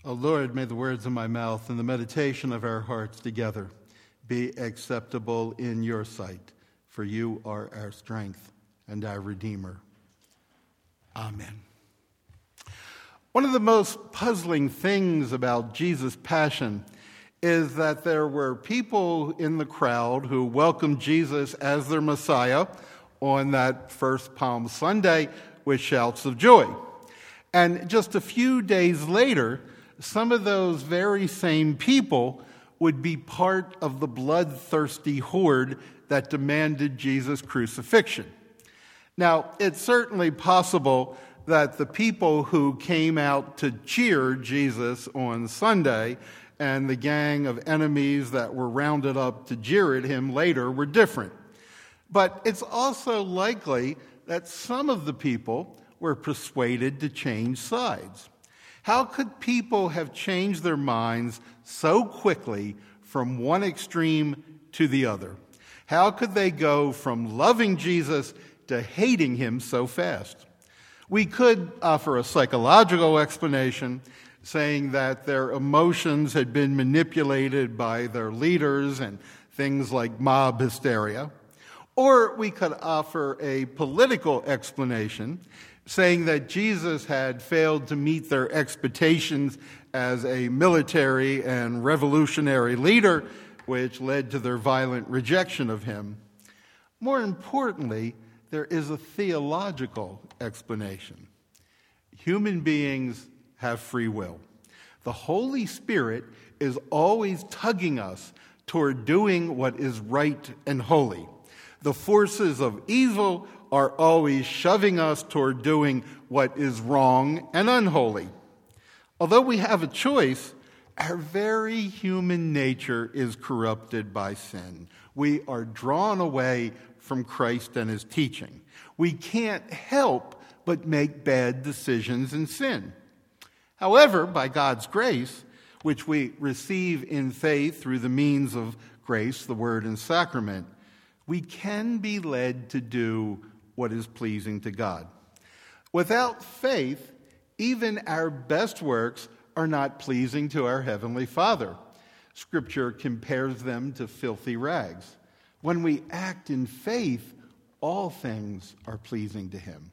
O Lord, may the words of my mouth and the meditation of our hearts together be acceptable in your sight, for you are our strength and our Redeemer. Amen. One of the most puzzling things about Jesus' passion is that there were people in the crowd who welcomed Jesus as their Messiah on that first Palm Sunday with shouts of joy. And just a few days later, some of those very same people would be part of the bloodthirsty horde that demanded Jesus' crucifixion. Now, it's certainly possible that the people who came out to cheer Jesus on Sunday and the gang of enemies that were rounded up to jeer at him later were different. But it's also likely that some of the people were persuaded to change sides. How could people have changed their minds so quickly from one extreme to the other? How could they go from loving Jesus to hating him so fast? We could offer a psychological explanation, saying that their emotions had been manipulated by their leaders and things like mob hysteria. Or we could offer a political explanation, saying that Jesus had failed to meet their expectations as a military and revolutionary leader, which led to their violent rejection of him. More importantly, there is a theological explanation. Human beings have free will. The Holy Spirit is always tugging us toward doing what is right and holy. The forces of evil are always shoving us toward doing what is wrong and unholy. Although we have a choice, our very human nature is corrupted by sin. We are drawn away from Christ and his teaching. We can't help but make bad decisions and sin. However, by God's grace, which we receive in faith through the means of grace, the word and sacrament, we can be led to do what is pleasing to God. Without faith, even our best works are not pleasing to our Heavenly Father. Scripture compares them to filthy rags. When we act in faith, all things are pleasing to him.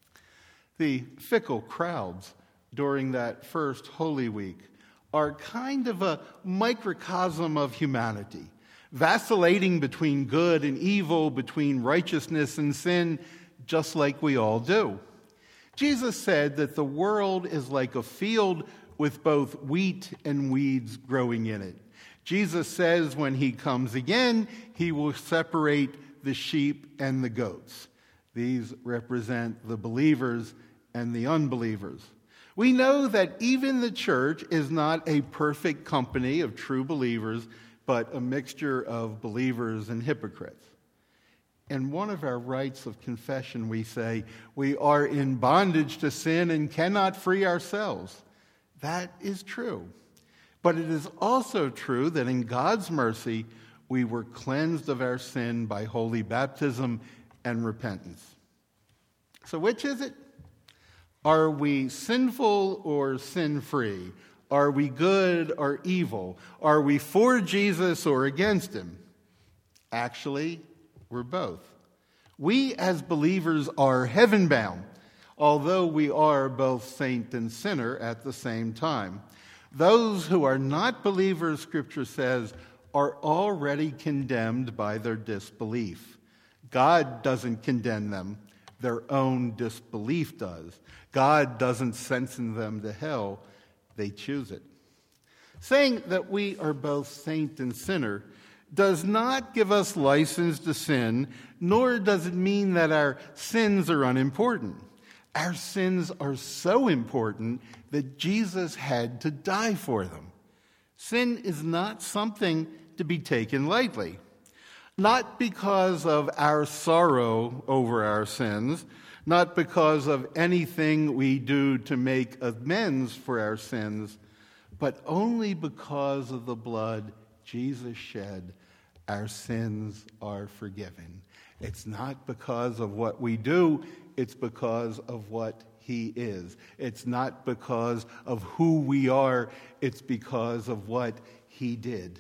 The fickle crowds during that first Holy Week are kind of a microcosm of humanity, vacillating between good and evil, between righteousness and sin, just like we all do. Jesus said that the world is like a field with both wheat and weeds growing in it. Jesus says when he comes again, he will separate the sheep and the goats. These represent the believers and the unbelievers. We know that even the church is not a perfect company of true believers, but a mixture of believers and hypocrites. In one of our rites of confession, we say, we are in bondage to sin and cannot free ourselves. That is true. But it is also true that in God's mercy, we were cleansed of our sin by holy baptism and repentance. So which is it? Are we sinful or sin-free? Are we good or evil? Are we for Jesus or against him? Actually, we're both. We as believers are heaven-bound, although we are both saint and sinner at the same time. Those who are not believers, Scripture says, are already condemned by their disbelief. God doesn't condemn them. Their own disbelief does. God doesn't sentence them to hell. They choose it. Saying that we are both saint and sinner does not give us license to sin, nor does it mean that our sins are unimportant. Our sins are so important that Jesus had to die for them. Sin is not something to be taken lightly. Not because of our sorrow over our sins, not because of anything we do to make amends for our sins, but only because of the blood Jesus shed, our sins are forgiven. It's not because of what we do, it's because of what he is. It's not because of who we are, it's because of what he did.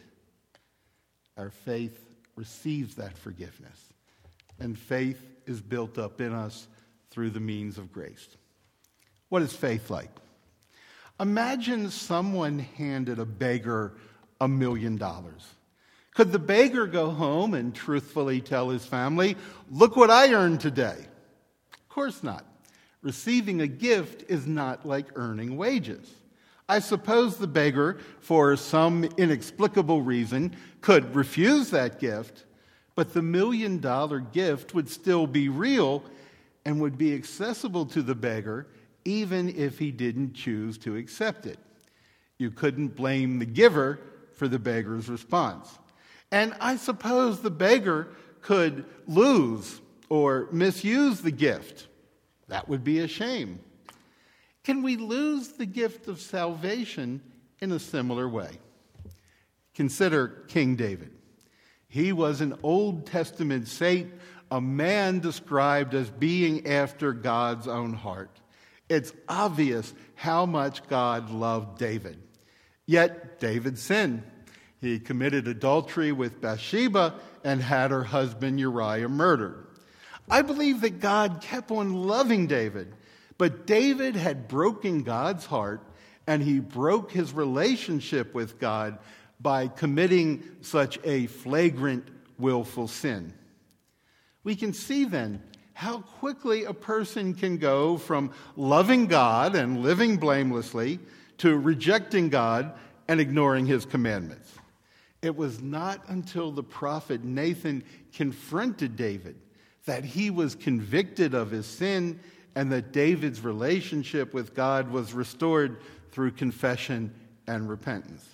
Our faith receives that forgiveness, and faith is built up in us through the means of grace. What is faith like? Imagine someone handed a beggar $1 million. Could the beggar go home and truthfully tell his family, "Look what I earned today"? Of course not. Receiving a gift is not like earning wages. I suppose the beggar, for some inexplicable reason, could refuse that gift, but the $1 million gift would still be real and would be accessible to the beggar even if he didn't choose to accept it. You couldn't blame the giver for the beggar's response. And I suppose the beggar could lose or misuse the gift. That would be a shame. Can we lose the gift of salvation in a similar way? Consider King David. He was an Old Testament saint, a man described as being after God's own heart. It's obvious how much God loved David. Yet David sinned. He committed adultery with Bathsheba and had her husband Uriah murdered. I believe that God kept on loving David, but David had broken God's heart, and he broke his relationship with God by committing such a flagrant, willful sin. We can see then how quickly a person can go from loving God and living blamelessly to rejecting God and ignoring his commandments. It was not until the prophet Nathan confronted David that he was convicted of his sin and that David's relationship with God was restored through confession and repentance.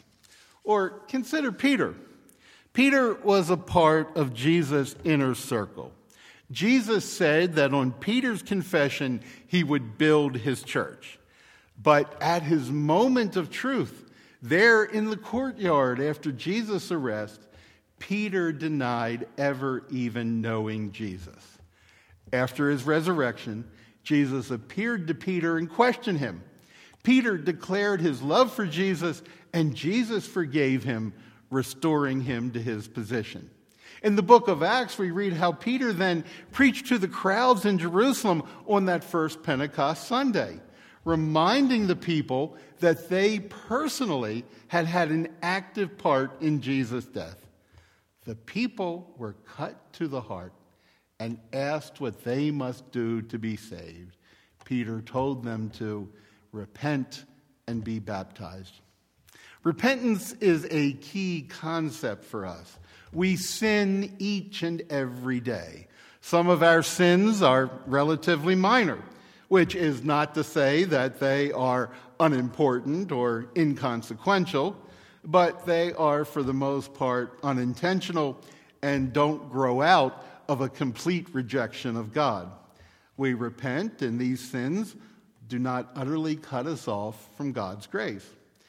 Or consider Peter. Peter was a part of Jesus' inner circle. Jesus said that on Peter's confession, he would build his church. But at his moment of truth, there in the courtyard after Jesus' arrest, Peter denied ever even knowing Jesus. After his resurrection, Jesus appeared to Peter and questioned him. Peter declared his love for Jesus, and Jesus forgave him, restoring him to his position. In the book of Acts, we read how Peter then preached to the crowds in Jerusalem on that first Pentecost Sunday, reminding the people that they personally had had an active part in Jesus' death. The people were cut to the heart and asked what they must do to be saved. Peter told them to repent and be baptized. Repentance is a key concept for us. We sin each and every day. Some of our sins are relatively minor, which is not to say that they are unimportant or inconsequential, but they are, for the most part, unintentional and don't grow out of a complete rejection of God. We repent, and these sins do not utterly cut us off from God's grace.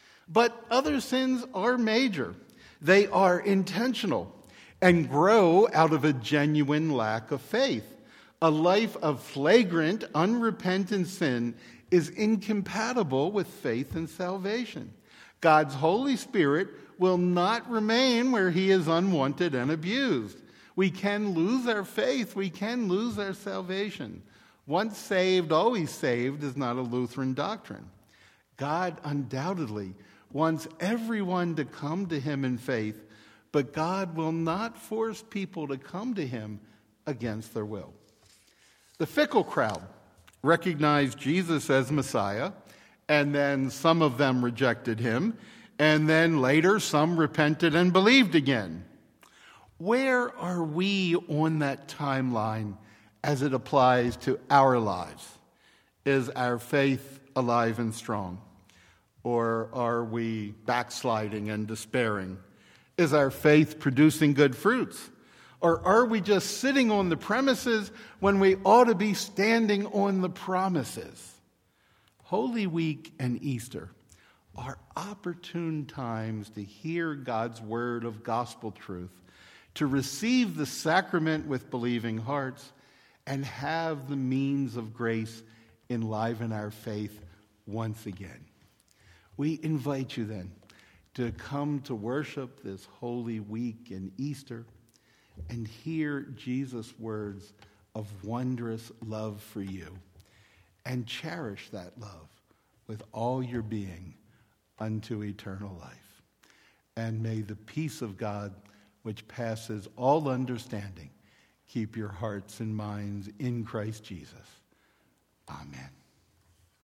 But other sins are major. They are intentional and grow out of a genuine lack of faith. A life of flagrant, unrepentant sin is incompatible with faith and salvation. God's Holy Spirit will not remain where he is unwanted and abused. We can lose our faith. We can lose our salvation. Once saved, always saved is not a Lutheran doctrine. God undoubtedly wants everyone to come to him in faith, but God will not force people to come to him against their will. The fickle crowd recognized Jesus as Messiah, and then some of them rejected him, and then later some repented and believed again. Where are we on that timeline as it applies to our lives? Is our faith alive and strong? Or are we backsliding and despairing? Is our faith producing good fruits? Or are we just sitting on the premises when we ought to be standing on the promises? Holy Week and Easter are opportune times to hear God's word of gospel truth, to receive the sacrament with believing hearts, and have the means of grace enliven our faith once again. We invite you then to come to worship this Holy Week in Easter and hear Jesus' words of wondrous love for you, and cherish that love with all your being unto eternal life. And may the peace of God, which passes all understanding, keep your hearts and minds in Christ Jesus. Amen.